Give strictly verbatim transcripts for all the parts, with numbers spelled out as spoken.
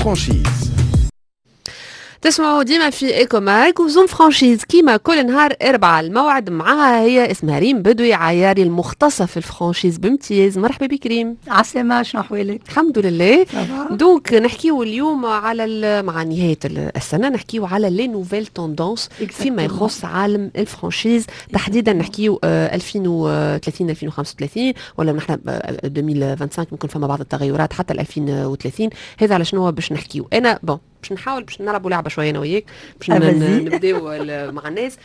فرانشيز. تسمعوا ديما في ايكو مارك وزوم فرانشيز كيما كل نهار اربعة. الموعد معها هي اسمها ريم بدوي عياري المختصة في الفرانشيز بامتياز. مرحبا بك ريم. عسلامة، شنو احوالك؟ الحمد لله. دونك نحكيو اليوم على مع نهاية السنة نحكيو على لي نوفيل توندونس فيما يخص عالم الفرانشيز تحديدا. نحكيو ألفين وثلاثين ألفين وخمسة وثلاثين ولا نحن ألفين وخمسة وعشرين ممكن فما بعض التغيرات حتى ألفين وثلاثين. هذا على شنو باش نحكيو. انا بون باش نحاول باش نلعبوا لعبه شويه انا وياك باش نبداو مع الناس.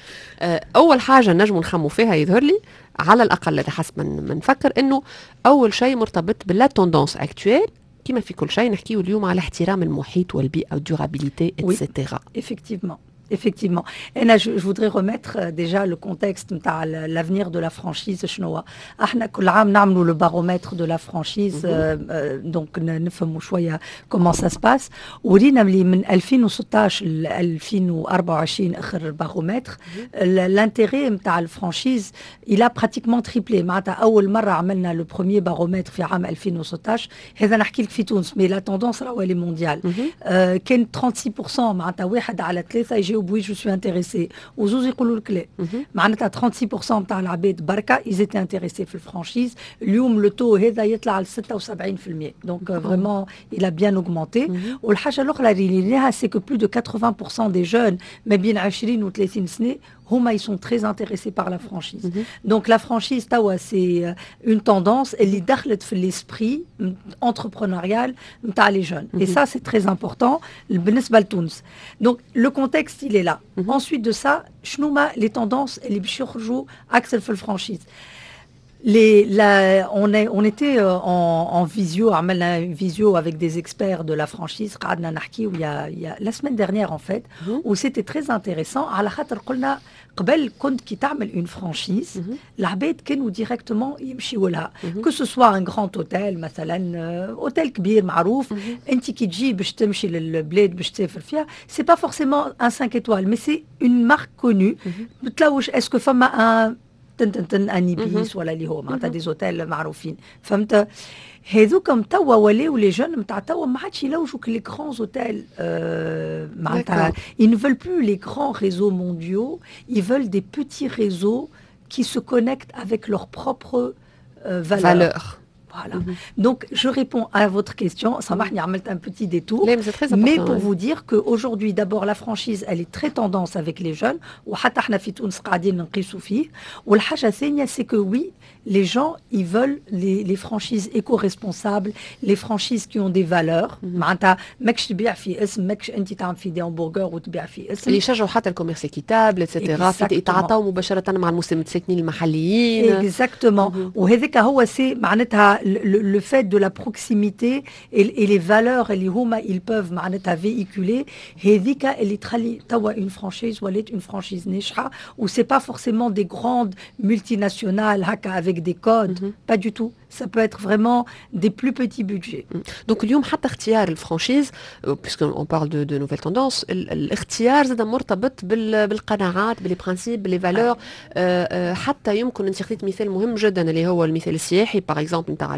اول حاجه نجموا نخموا فيها يظهر لي على الاقل حسب ما نفكر انه اول شيء مرتبط باللا توندونس اكتويل كما في كل شيء. نحكيو اليوم على احترام المحيط والبيئه والدورابيليتي ايتترا. Effectivement. Effectivement. Et là, je, je voudrais remettre euh, déjà le contexte de l'avenir de la franchise. احنا كل عام نعملوا le baromètre de la franchise, euh, euh, donc نفهموا شوية comment ça se passe. ورينا اللي من ألفين وستطاش ل ألفين وأربعة وعشرين آخر baromètre, l'intérêt نتاع الفرانشيز il a pratiquement triplé. معناتها أول مرة عملنا le premier baromètre في عام ألفين وستطاش. هذا نحكي لك في تونس, mais la tendance راهو اللي مونديال. euh, كان ثلاثين بالمئة معناتها واحد على ثلاثة يجي oui je suis intéressé وزوز يقولوا لك لا. معناتها ثلاثين بالمئة نتاع العباد بركه ils étaient intéressés في الفرانشيز. اليوم لو تو هذا يطلع ل ستة وسبعين بالمئة. donc vraiment il a bien augmenté. والحاجه الاخرى اللي ليها c'est que plus de quatre-vingts pour cent des jeunes ما بين عشرين و ثلاثين سنه هما ils sont très intéressés par la franchise. Mm-hmm. Donc la franchise tawa c'est une tendance اللي دخلت في l'esprit entrepreneurial نتاع les jeunes. Mm-hmm. Et ça c'est très important بالنسبه لتونس. Donc le contexte il est là. Mm-hmm. Ensuite de ça شنو هما les tendances اللي باش يخرجوا اكثر في الفرانشيز. Les, la, on, est, on était euh, en, en visio, une visio avec des experts de la franchise, il y a, il y a, la semaine dernière en fait, mm-hmm. où c'était très intéressant. على خاطر قلنا قبل كنت كي تعمل une franchise, العباد كانوا directement يمشيوا لها. Que ce soit un grand hôtel مثلا, hôtel كبير معروف, انت كي تجي باش تمشي للبلاد باش تسافر فيها, c'est pas forcément un cinq étoiles, mais c'est une marque connue. بتلاوش est-ce que فما un تن ان ايبيس ولا اللي هو معناتها دي زوتيل معروفين. فهمت هذوكم توا ولاو لي جون نتاع توا ما عادش يلوجوا لي غران زوتيل معناتها ils ne veulent plus les grands réseaux mondiaux, ils veulent des petits réseaux qui se connectent avec leurs propres euh, valeurs. Valeur. Voilà. Mm-hmm. Donc, je réponds à votre question. Ça m'a fait un petit détour. Mais, c'est très mais pour ouais. vous dire qu'aujourd'hui, d'abord, la franchise, elle est très tendance avec les jeunes. وحتى احنا في تونس قاعدين نقيسوا فيه. والحاجة الثانية, c'est que oui, les gens, ils veulent les, les franchises éco-responsables, les franchises qui ont des valeurs. معناتها ماكش تبيع في اسم, ماكش انت تعمل في دي همبرجر وتبيع في اسم. اللي يشجعوا حتى الكوميرس ايكيتابل اتسيتيرا, يتعاطوا مباشرة مع المستثمرين المحليين. Exactement. وهذاك هو سي معناتها Le, le fait de la proximité et, et les valeurs اللي هما ils peuvent معناتها véhiculer هذيك اللي تخلي توا une franchise ولات une franchise ناجحة. و c'est pas forcément des grandes multinationales هكا avec des codes, mm-hmm. pas du tout. Ça peut être vraiment des plus petits budgets. Donc اليوم حتى اختيار الفرانشيز puisqu'on parle de, de nouvelles tendances, الاختيار زاد مرتبط بالقناعات باللي برانسيب باللي فالور. حتى يمكن انت خديت مثال مهم جدا اللي هو المثال السياحي باغ اكزومبل نتاع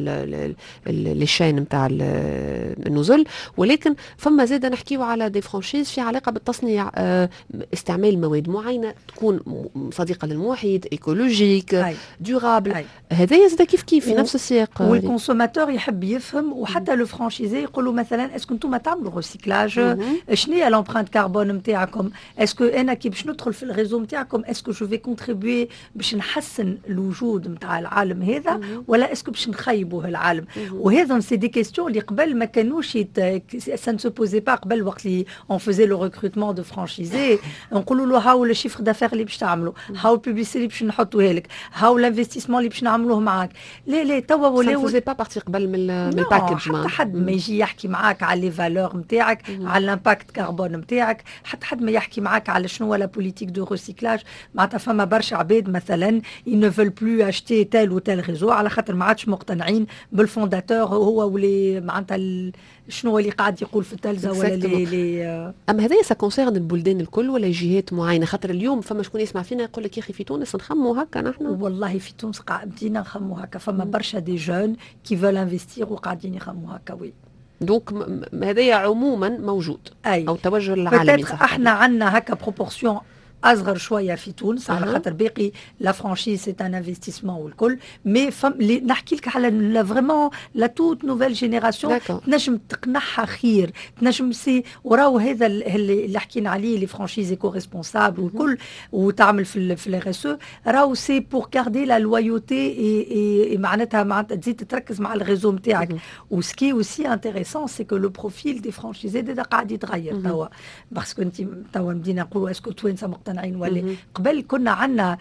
لي شين نتاع النزل, ولكن فما زاد نحكيو على دي فرانشيز في علاقه بالتصنيع, استعمال مواد معينه تكون صديقه للمحيط, ايكولوجيك, دورابل. هذا زاد كيف كيف في نفس السياق. والكونسوماتور يحب يفهم, وحتى لو فرانشيزي يقولوا مثلا اسكو انتم تعملوا ريسيكلاج, شنو هي لامبرانت كاربون نتاعكم, اسكو انا كي باش ندخل في الريزو نتاعكم اسكو جو في كونتريبيي باش نحسن الوجود نتاع العالم هذا, ولا اسكو باش نخيبوا العالم. وهذا سي دي كيستيون اللي قبل ما كانوش سا نسو بوزي با. قبل وقت اللي اون فوزي لو ريكروتمون دو فرانشيزي نقولوا له هاو لو شيفر دافير اللي باش تعملوا, هاو البوبليسيتي اللي باش نحطوها لك, هاو الانفستيسمون اللي باش نعملوه معاك. لا لا توا ولاو سا با بارتي قبل من من الباكج. حتى حد ما يجي يحكي معاك على لي فالور نتاعك, على الامباكت كربون نتاعك, حتى حد ما يحكي معاك على شنو هو لا بوليتيك دو ريسيكلاج. معناتها فما برشا عباد مثلا ils ne veulent plus acheter tel ou tel réseau على خاطر ما عادش مقتنعين بالفونداتور هو ولي معناتها شنو اللي قاعد يقول في التلفزه ولا لي لي. اما هذايا سا كونسيرن البلدان الكل ولا جهات معينه؟ خاطر اليوم فما شكون يسمع فينا يقول لك يا اخي في تونس نخموا هكا نحن. والله في تونس قاعدين نخموا هكا, فما برشا دي جون كي فول انفستير وقاعدين يخموا هكا. وي دونك هذايا عموما موجود أي. او توجه العالمي صح. احنا عندنا هكا بروبورسيون اصغر شويه في تونس على خاطر باقي لا فرانشيز سي ان انفستيسمون والكل مي فم نحكي لك على فريمون لا توت نوفيل جينيراسيون تنجم تقنعها خير تنجم سي وراو هذا اللي حكينا عليه لي فرانشيز ايكو ريسبونسابل والكل وتعمل في في الار اس او راهو سي بور كاردي لا لويوتي اي معناتها معناتها تزيد تركز مع الريزو نتاعك وسكي اوسي انتريسون سي كو لو بروفيل دي فرانشيزي قاعد يتغير توا باسكو انت توا بدينا نقولوا اسكو توانسه مقتنعين ولا قبل كنا عندنا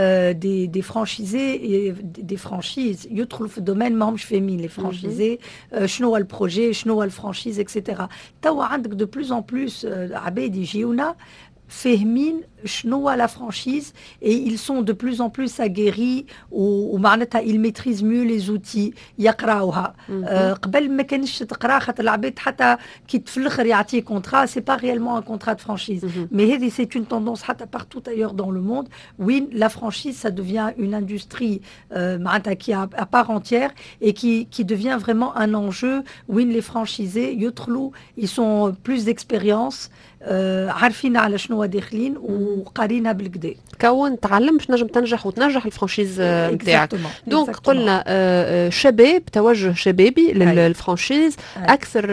دي دي فرانشيزي دي فرانشيز يدخلوا في الدومين ماهمش فاهمين لي فرانشيزي شنو هو البروجي شنو هو الفرانشيز اكسيتيرا توا عندك دو بلوس ان بلوس عباد يجيونا فاهمين شنو لا فرانشيز et ils sont de plus en plus aguerris ومعناتها ils maîtrisent mieux les outils يقراوها أه قبل ما كانش تقرا خاطر العباد حتى كي في الاخر يعطيه كونترا سي با ريالمون ان كونترا دو فرانشيز مي هذه سي اون توندونس حتى partout ailleurs dans le monde وين la franchise ça devient une industrie euh, معناتها qui à, à part entière et qui qui devient vraiment un enjeu وين les franchisés يدخلوا ils sont plus d'expérience آه عارفين على شنو داخلين وقارينها بالكدا كون تعلم باش نجم تنجح وتنجح الفرانشيز نتاعك دونك قلنا آه شباب توجه شبابي للفرانشيز اكثر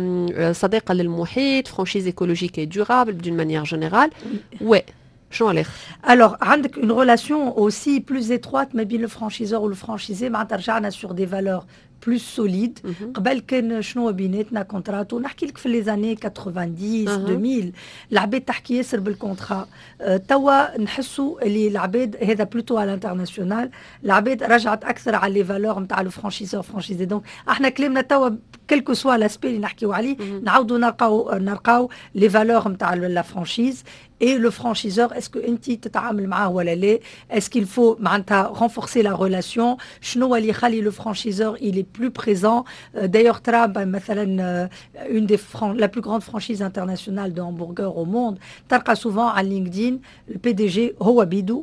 آه صداقه للمحيط فرانشيز ايكولوجيك دورابل دون مانيير جينيرال وي شنو الاخر alors عندك une relation aussi plus étroite ما بين le franchiseur ou le franchisé معناتها رجعنا sur des valeurs plus solide قبل كان شنو بيناتنا كونترات ونحكي لك في لي زاني ثمانين ألفين العباد تحكي ياسر بالكونترا أه توا نحسوا اللي العباد هذا بلوتو على الانترناسيونال العباد رجعت اكثر على لي فالور نتاع لو فرانشيزور فرانشيزي دونك احنا كلامنا توا كلكو سوا لاسبي اللي نحكيو عليه نعاودوا نلقاو نلقاو لي فالور نتاع لا فرانشيز et le franchiseur est-ce que انت تتعامل معاه ولا لا est-ce qu'il faut معناتها renforcer la relation شنو اللي يخلي le franchiseur il est plus présent d'ailleurs ترى مثلا une des la plus grande franchise internationale de hamburger au monde تلقى souvent على لينكدين البي دي جي هو بيدو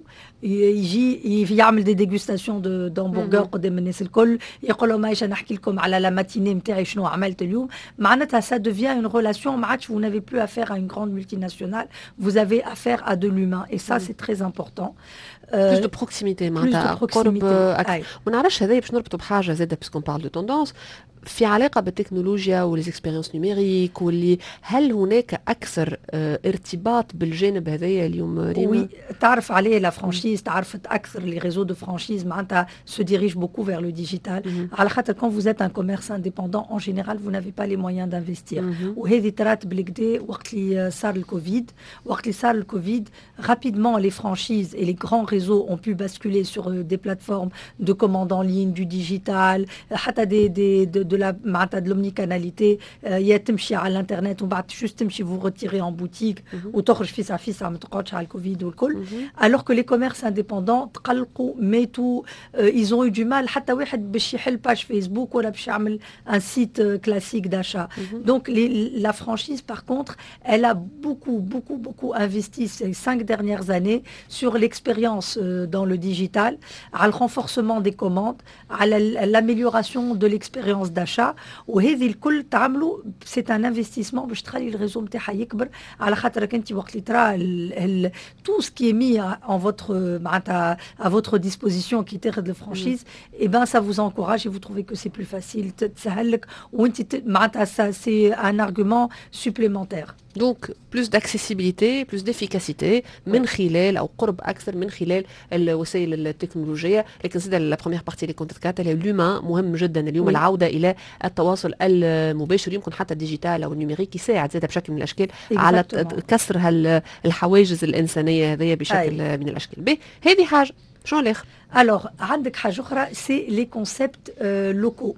يجي يعمل دي ديغوستاسيون دو دامبرغر قدام الناس الكل يقول لهم ايش نحكي لكم على لا ماتيني نتاعي شنو عملت اليوم معناتها ça devient une relation ما عادش vous n'avez plus affaire à une grande multinationale vous avez affaire à de l'humain et ça c'est très important plus de proximité معناتها قرب اكثر ونعرفش هذا باش نربطوا بحاجه زاده باسكو بارل دو توندونس في علاقه بالتكنولوجيا وليزيكسبيريونس نيميريك واللي هل هناك اكثر اه ارتباط بالجانب هذايا اليوم ريما؟ وي تعرف عليه لا فرانشيز تعرفت اكثر لي ريزو دو فرانشيز معناتها se dirige beaucoup vers le digital على خاطر quand vous êtes un commerce indépendant en général vous n'avez pas les moyens d'investir وهذه ترات بالكدا وقت اللي صار الكوفيد وقت اللي صار الكوفيد rapidement les franchises et les grands réseaux ont pu basculer sur des plateformes de commande en ligne du digital حتى des des de, de la معناتها de l'omnicanalité يا تمشي على الانترنت وبعد جوست تمشي vous retirer en boutique وتخرج فيسع فيسع ما تقعدش على الكوفيد والكل alors que les commerces indépendants تقلقوا ماتوا ils ont eu du mal حتى واحد باش يحل باج فيسبوك ولا باش يعمل un site classique d'achat donc les, la franchise par contre elle a beaucoup beaucoup beaucoup investi ces cinq dernières années sur l'expérience dans le digital على le renforcement des commandes على l'amélioration de l'expérience d'achat وهذه الكل تعملوا c'est un investissement باش تخلي الريزو نتاعها يكبر على خاطرك انت وقت اللي ترى tout ce qui est mis en votre معناتها à votre disposition qui تاخذ الفرانشيز et ben ça vous encourage et vous trouvez que c'est plus facile تسهل لك وانت معناتها ça c'est un argument supplémentaire. Donc plus d'accessibilité, plus d'efficacité من خلال او قرب اكثر من خلال الوسائل التكنولوجيه لكن سيدا لا بروميير بارتي اللي كنت ذكرتها اللي اليوم مهم جدا اليوم العوده الى التواصل المباشر يمكن حتى الديجيتال او النيميريك يساعد زاد بشكل من الاشكال على كسر الحواجز الانسانيه هذه بشكل أي. من الاشكال به هذه حاجه شنو الاخر alors عندك حاجه اخرى سي لي كونسيبت لوكو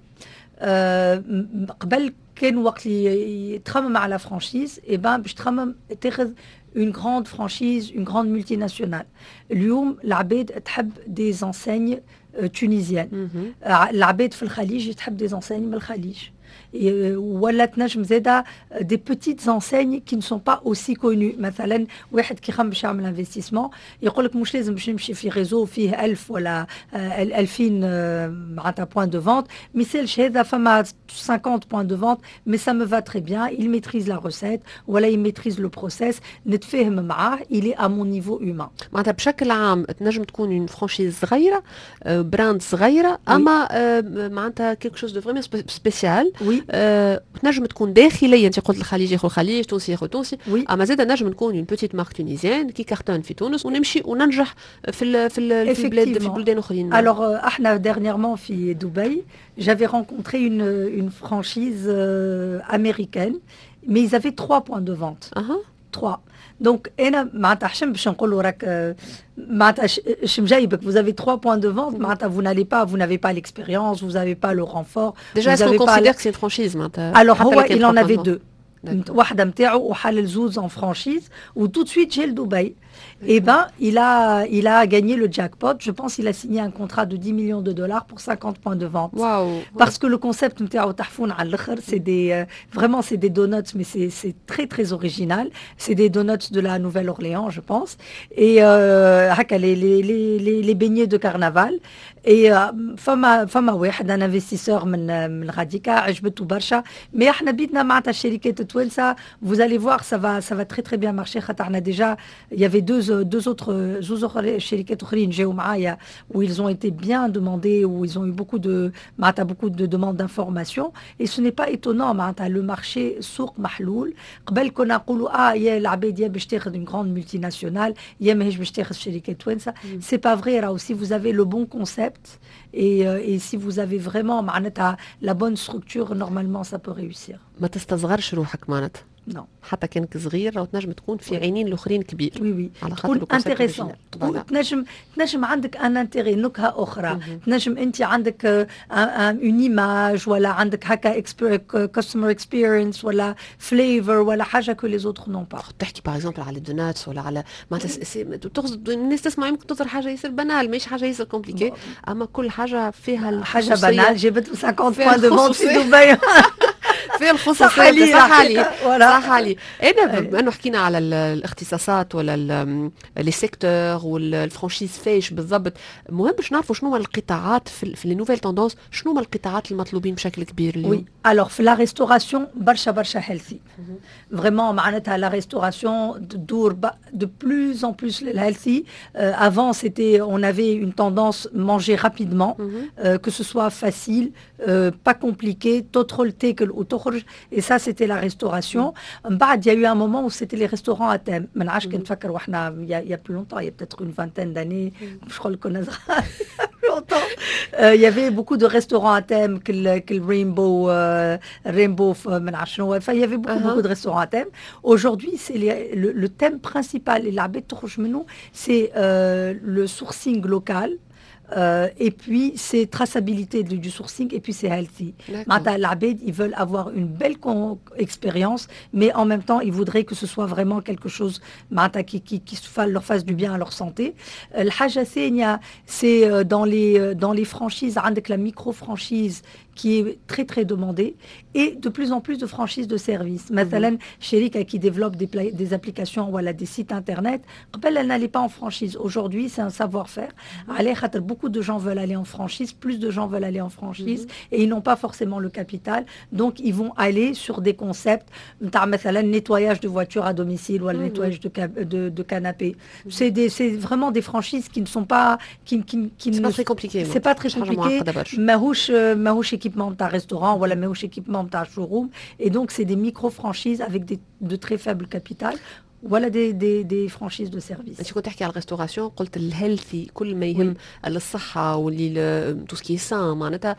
قبل كان وقت اللي تخمم على فرانشيز اي بان باش تخمم تاخذ une grande franchise une grande multinationale اليوم العباد تحب des enseignes tunisiennes العباد في الخليج تحب des enseignes من الخليج ولا تنجم زاده des petites enseignes qui ne sont pas aussi connues. مثلا واحد كي خم باش يعمل انفستيسمون يقول لك مش لازم باش نمشي في ريزو فيه ألف ولا ألفين معناتها بوان دو فونت، مثالش هذا فما cinquante points de vente mais ça me va très bien, il maîtrise la recette ولا il maîtrise le process، نتفاهم معاه، il est à mon niveau humain. معناتها بشكل عام تنجم تكون اون فرانشيز صغيره براند صغيره اما معناتها كيك شوز دو فريمون سبيسيال، تنجم تكون داخليه، انت قلت الخليج ياخذ الخليج، تونسي ياخذ تونسي، اما زاد نجم نكون اون بوتيت مارك تونيزيان كي كارتون في تونس ونمشي وننجح في ال في ال في البلاد في بلدان اخرين. Alors احنا dernièrement في دبي j'avais rencontré une une franchise euh, américaine mais ils avaient trois points de vente. Uh-huh. trois. Donc انا معناتها حشم باش نقولوا راك معناتها شم جايبك vous avez trois points de vente معناتها vous n'allez pas vous n'avez pas l'expérience, vous n'avez pas le renfort. Déjà est-ce qu'on considère que c'est une franchise معناتها؟ Alors هو il en avait deux. واحدة متاعو وحلل زوز en franchise ou tout de suite j'ai le Dubaï. Eh ben, il a, il a gagné le jackpot. Je pense qu'il a signé un contrat de dix millions de dollars pour cinquante points de vente. Wow. Parce que le concept, c'est des, euh, vraiment, c'est des donuts, mais c'est, c'est très, très original. C'est des donuts de la Nouvelle-Orléans, je pense. Et, euh, les, les, les, les beignets de carnaval. Et, فما فما واحد un investisseur من من غاديكا عجبته برشا. Mais احنا بيتنا معناتها الشركات التوانسة, vous allez voir, ça va, ça va très, très bien marcher. خاطر déjà, il y avait deux deux autres deux autres شركات اخرين جاوا معايا où ils ont été bien demandés, où ils ont eu beaucoup de معناتها beaucoup de demandes d'informations. Et ce n'est pas étonnant معناتها le marché سوق محلول. قبل كنا نقولوا اه يا العباد يا باش تاخذ une grande multinationale يا ماهيش باش تاخذ شركات توانسة. C'est pas vrai. راه aussi vous avez le bon concept et euh, et si vous avez vraiment معناتها la bonne structure, normalement ça peut réussir. ما تستصغرش روحك معناتها. Non. حتى كانك صغير وتنجم تكون في عينين الاخرين كبير. وي وي. على خاطر انتريسون. تنجم تنجم عندك ان انتري نكهه اخرى، تنجم انت عندك اون ايماج ولا عندك هكا كاستمر اكسبيرينس ولا فليفر ولا حاجه كو لي زوتر نون با. تحكي باغ اكزومبل على الدوناتس ولا على معناتها تقصد الناس تسمع يمكن تظهر حاجه يصير بنال مش حاجه يصير كومبليكي، اما كل حاجه فيها حاجه بنال. جبت خمسين بوان دو فونت في دبي في الخصوصية. صح علي صح علي. انا بما انه حكينا على الاختصاصات ولا لي سيكتور والفرانشيز فايش بالضبط، مهم باش نعرفوا شنو هما القطاعات في في لي نوفيل توندونس، شنو هما القطاعات المطلوبين بشكل كبير اليوم؟ وي الوغ في لا ريستوراسيون برشا برشا هيلثي فريمون معناتها لا ريستوراسيون تدور de plus en plus l'healthy. Euh, avant c'était on avait une tendance manger rapidement, mm-hmm. euh, que ce soit facile, euh, pas compliqué, تدخل تاكل وتخرج. Et ça c'était la restauration. Mm-hmm. بعد il y a eu un moment où c'était les restaurants à thème. ما نعرفش كنت نفكر واحنا il y a, il y a plus longtemps, il y a peut-être une vingtaine d'années, je crois le connaître longtemps. Euh, il y avait beaucoup de restaurants à thème que le, que le Rainbow euh, Rainbow ما نعرفش شنو. Enfin il y avait beaucoup, uh-huh. beaucoup de restaurants à thème. Aujourd'hui c'est les, le, le thème principal et العباد تخرج منه c'est euh, le sourcing local. Euh, et puis c'est traçabilité du, du sourcing et puis c'est healthy. L'abed, ils veulent avoir une belle expérience, mais en même temps ils voudraient que ce soit vraiment quelque chose qui, qui, qui leur fasse du bien à leur santé. الحاجة الثانية c'est dans les dans les franchises عندك la micro franchise qui est très très demandée et de plus en plus de franchises de services. مثلا شركة qui développe des, des applications ou des sites internet, قبل elle n'allait pas en franchise. Aujourd'hui c'est un savoir-faire. على خاطر beaucoup de gens veulent aller en franchise, plus de gens veulent aller en franchise mm-hmm. et ils n'ont pas forcément le capital, donc ils vont aller sur des concepts نتاع مثلا nettoyage de voitures à domicile ou le mm-hmm. nettoyage de, de, de canapé. Mm-hmm. C'est, des, c'est vraiment des franchises qui ne sont pas qui, qui, qui c'est ne, pas très compliqué. C'est pas très compliqué. ماهوش ماهوش équipement تاع restaurant ولا ماهوش équipement تاع showroom, et donc c'est des micro-franchises avec des, de très faibles capital. ولا دي دي دي فرانشيز دو سيرفيس. انت كنت تحكي على الريستوراسيون، قلت الهيلثي كل ما يهم الصحه واللي تو سكي سان معناتها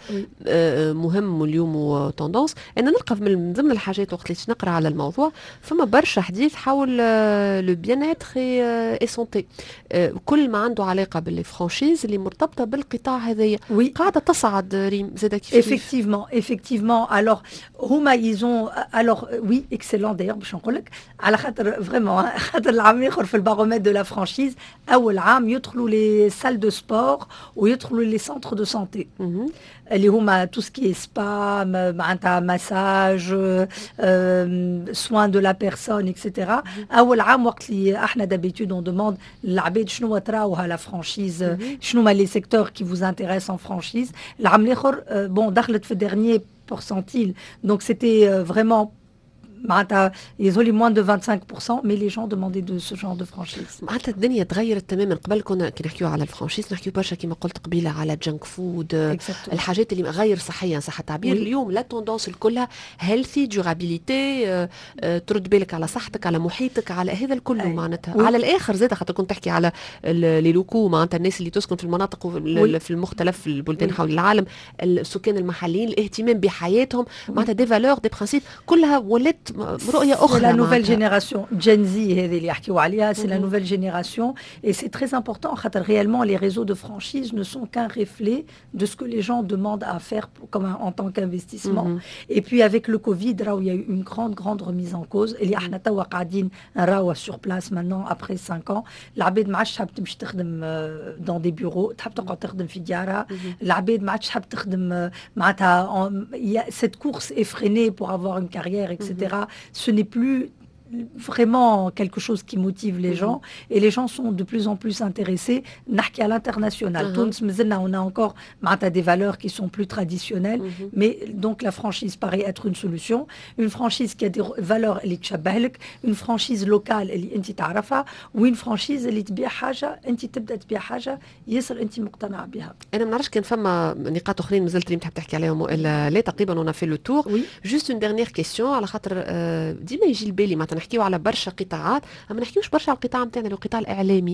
مهم اليوم توندونس. انا نلقى من ضمن الحاجات وقت اللي نقرا على الموضوع فما برشا حديث حول لو بيان اتر اي سونتي، كل ما عنده علاقه بالفرانشيز اللي مرتبطه بالقطاع هذايا قاعده تصعد ريم زاد كيف. effectivement effectivement alors هما ils ont alors oui excellent d'ailleurs باش نقول لك على خاطر vraiment effectivement. خاطر العام الاخر في البارومتر de la franchise اول عام يدخلوا les salles de sport ويدخلوا les centres de santé. اللي هما tout ce qui est spa, معناتها massage, euh, soins de la personne, et cetera. أول عام وقت اللي احنا d'habitude on demande العباد شنو تراوها la franchise, شنو ما les secteurs qui vous intéressent en franchise. العام الاخر bon دخلت في dernier pourcentile, donc c'était euh, vraiment معناتها يظهر moins de vingt-cinq pour cent, mais les gens demandaient de ce genre de franchise. معناتها الدنيا تغيرت تماما. قبل كنا كي نحكيو على الفرانشيز نحكيو برشا كما قلت قبيله على جانك فود، الحاجات اللي غير صحيه صح التعبير. اليوم لا توندونس الكلها هيلثي ديورابيليتي، ترد بالك على صحتك على محيطك على هذا الكل معناتها. على الاخر زاد خاطر كنت تحكي على لي لوكو معناتها الناس اللي تسكن في المناطق في المختلف البلدان حول العالم، السكان المحليين الاهتمام بحياتهم معناتها دي فالور دي برانسيب كلها ولات رؤيه اخرى. C'est la nouvelle génération Gen Z هذه اللي يحكيوا عليها. C'est la nouvelle génération et c'est très important خاطر réellement les réseaux de franchise ne sont qu'un reflet de ce que les gens demandent à faire comme un, en tant qu'investissement. Mm-hmm. Et puis avec le Covid راهو il y a eu une grande grande remise en cause اللي احنا توا قاعدين نراوها sur place maintenant après cinq ans. العباد ما عادش تحب تمشي تخدم dans des bureaux، تحب تقعد تخدم في ديارها. العباد ما عادش تحب تخدم معناتها il y a cette course effrénée pour avoir une carrière, et cetera. Ce n'est plus vraiment quelque chose qui motive les gens et les gens sont de plus en plus intéressés نحكي à l'international. تونس مازلنا on a encore معناتها des valeurs qui sont plus traditionnelles, mais donc la franchise paraît être une solution. Une franchise qui a des valeurs اللي تشبه لك، une franchise locale اللي انت تعرفها، وين franchise اللي تبيع حاجه انت تبدا تبيع حاجه ياسر انت مقتنع بها. انا ما نعرفش كان فما نقاط اخرين مازلت اللي تحب تحكي عليهم والا لا تقريبا on a fait le tour. juste une dernière question على خاطر ديما يجي لبالي معناتها نحكيو على برشا قطاعات اما نحكيوش برشا على القطاع نتاعنا القطاع الاعلامي.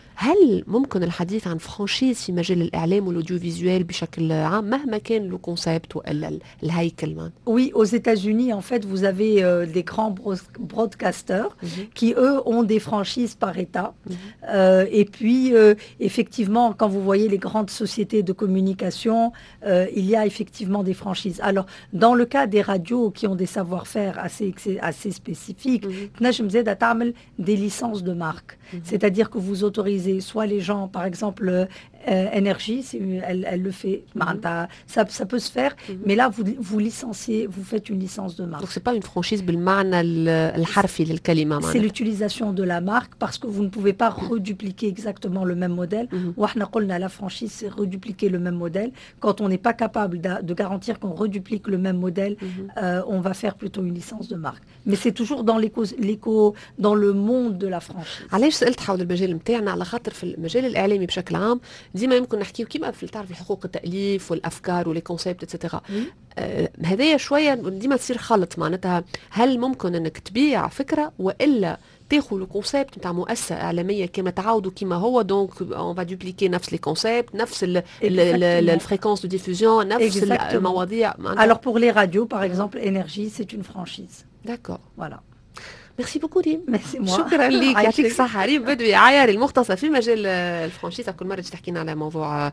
هل ممكن الحديث عن فرانشيز في مجال الاعلام والاوديو فيزوال بشكل عام مهما كان لو كونسيبت ولا الهيكل مان؟ Oui, aux États-Unis en fait vous avez euh, des grands broadcasters mm-hmm. qui eux ont des franchises par État. Mm-hmm. euh, et puis euh, effectivement quand vous voyez les grandes sociétés de communication euh, il y a effectivement des franchises. Alors dans le cas des radios qui ont des savoir-faire assez assez spécifiques, تنجم زاده تعمل des licences de marque. Mm-hmm. C'est-à-dire que vous autorisez soit les gens, par exemple, euh, énergie, elle, elle le fait, mm-hmm. ça, ça peut se faire, mm-hmm. mais là, vous, vous licenciez, vous faites une licence de marque. Donc, ce n'est pas une franchise بالمعنى الحرفي للكلمة. C'est l'utilisation de la marque parce que vous ne pouvez pas redupliquer exactement le même modèle. وإحنا قلنا la franchise, c'est redupliquer le même modèle. Quand on n'est pas capable de, de garantir qu'on reduplique le même modèle, mm-hmm. euh, on va faire plutôt une licence de marque. Mais c'est toujours dans l'éco, l'éco, dans le monde de la franchise. علاش سألت حول المجال نتاعنا؟ على خاطر في المجال الإعلامي بشكل عام ديما يمكن نحكيو كيما في تعرف الحقوق التأليف والأفكار واللي كونسيبت اتسيتيرا. آه هذايا شوية ديما تصير خلط معناتها هل ممكن انك تبيع فكرة والا تاخذ لو كونسيبت نتاع مؤسسه اعلاميه كما تعاودوا كما هو دونك اون فا دوبليكي نفس لي كونسيبت نفس الفريكونس دو ديفوزيون نفس المواضيع. Alors pour les radios par exemple énergie c'est une franchise. D'accord. Voilà. ميرسي بوكو ريم. ميرسي موا. شكرا لك يعطيك الصحة. ريم بدوي عياري المختصة في مجال الفرانشيز. كل مرة تجي تحكينا على موضوع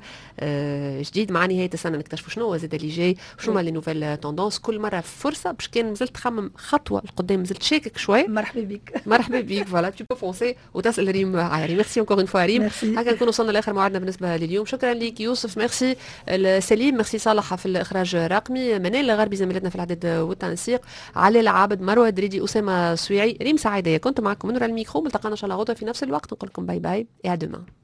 جديد مع نهاية السنة نكتشفوا شنو هو زاد اللي جاي شنو هما لي نوفيل توندونس. كل مرة فرصة باش كان مازلت تخمم خطوة لقدام مازلت شاكك شوي. مرحبا بك. مرحبا بك فوالا تو بو فونسي وتسأل ريم عياري. ميرسي اونكور اون فوا ريم. هكا نكون وصلنا لاخر موعدنا بالنسبة لليوم. شكرا لك يوسف. ميرسي سليم. ميرسي صالحة في الإخراج الرقمي. منال الغربي زميلتنا في الإعداد والتنسيق. علي العابد مروة دريدي أسامة سويعي ريم سعيدة كنت معكم من وراء الميكرو. ملتقانا ان شاء الله غدوه في نفس الوقت. نقول لكم باي باي et à demain.